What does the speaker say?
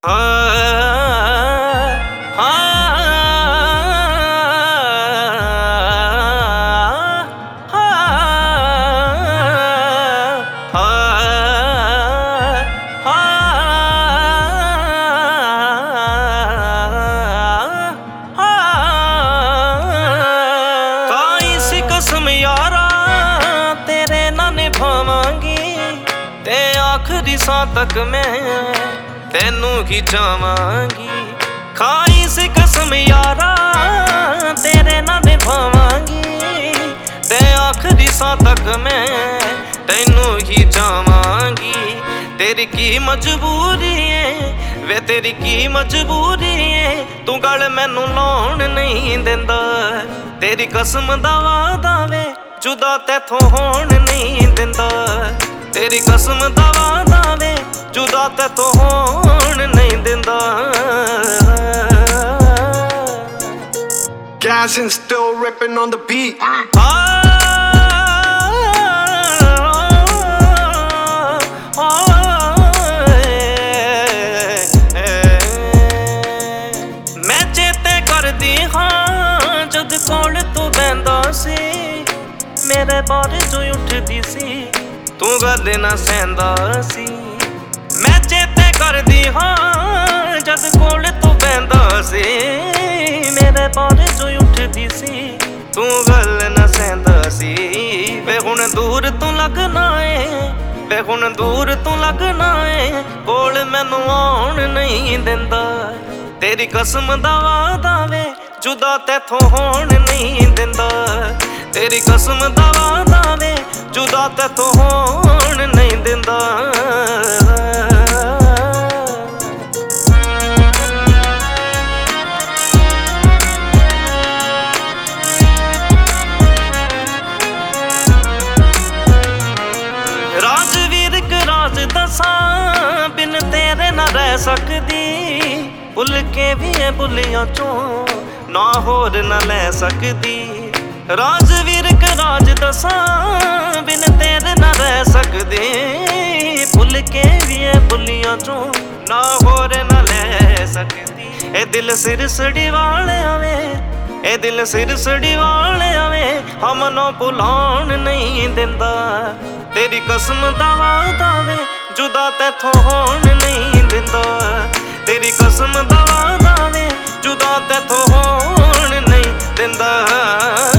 तेरे ना निभावांगी ते आखिरी सां तक मैं तेनू ही चाहवांगी। खाई सी कसम यारा तेरे ना निभावांगी ते आखिरी सां तक मैं तेनू ही चाहवांगी। तेरी की मजबूरी है वे तेरी की मजबूरी है, तू गल मैनू लाउण नहीं देंदा। तेरी कसम दा वादा वे जुदा तैथों होण नहीं देंदा। तेरी कसम दा वादा वे जुदा तैथों होण नहीं देंदा। Gas and still ripping on the beat. मैं चेते करदी हां जद कोल तू बहंदा सी, मेरे बारे जो उठदी सी तू गल ना सहंदा सी। मैं चेते करदी हां जद कोल तू बहंदा सी, मेरे बारे जो उठदी सी तू गल ना सहंदा सी। वे हुण दूर तू लगना है, वे हुण दूर तू लगना है, कोल मैनू आउण नहीं देंदा। तेरी कसम दा वादा वे जुदा तैथों होण नहीं देंदा। तेरी कसम दा वादा वे जुदा तैथों होण नहीं देंदा। राजवीर क राज दसां बिन तेरे ना रह सकदी, भुल के भी है भुलियां चों ना होर ना लै सकदी। राजवीर क राज दसां बिन तेरे ना रह सकदी, भुल के भी है भुलियां चों ना होर ना लै सकदी। ए दिल सिरसड़ी वाले आवे, ए दिल सिरसड़ी वाले आवे, हमनों भुलाउण नहीं देंदा। तेरी कसम दा वादा वे जुदा तैथों होण नहीं देंदा। तेरी कसम दा वादा वे जुदा तैथों होण नहीं देंदा।